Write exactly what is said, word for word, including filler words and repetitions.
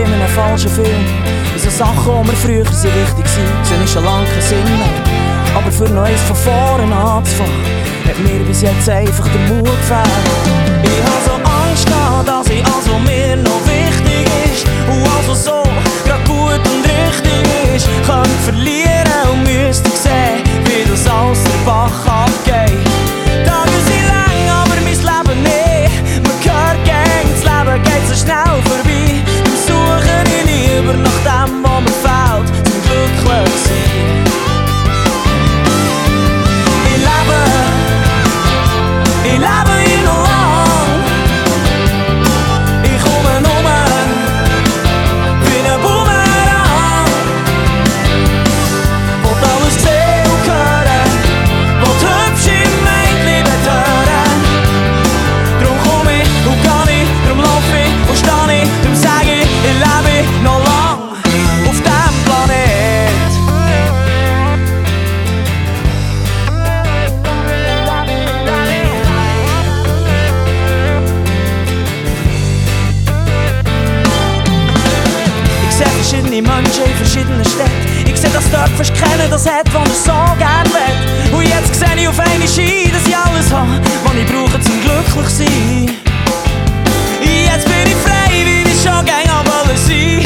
in einem falschen Film. So Sachen, die mir früher sehr wichtig waren, sind schon lange keinen Sinn mehr. Aber für Neues von vorne anzufangen, hat mir bis jetzt einfach der Mut gefehlt. Ich hab so Angst gehabt, dass ich alles, was mir noch wichtig ist und alles, was so grad gut und richtig ist, könnte verlieren und müsste sehen, wie das alles der Bach abgeht. Tage sind lang, aber mein Leben nicht. Man hört gern, das Leben geht so schnell vorbei. Dann suche ich lieber nach dem, was mir fehlt, zum glücklich sein. Ich lebe, ich lebe hier noch lang. Ich komme nur wie ein Boomerang. Wollt alles sehen und hören, wollt hübsche Mädchen betören. Drum komm ich und geh ich, drum lauf ich und steh ich, drum sag ich, ich lebe noch lang auf diesem Planet. Ich seh verschiedene Menschen in verschiedenen Städten. Ich seh, dass dort fast keiner das hat, was er so gern will. Und jetzt seh ich auf einmal ein, dass ich alles hab, was ich brauche zum glücklich sein. Jetzt bin ich frei, wie ich schon gern wollte sein.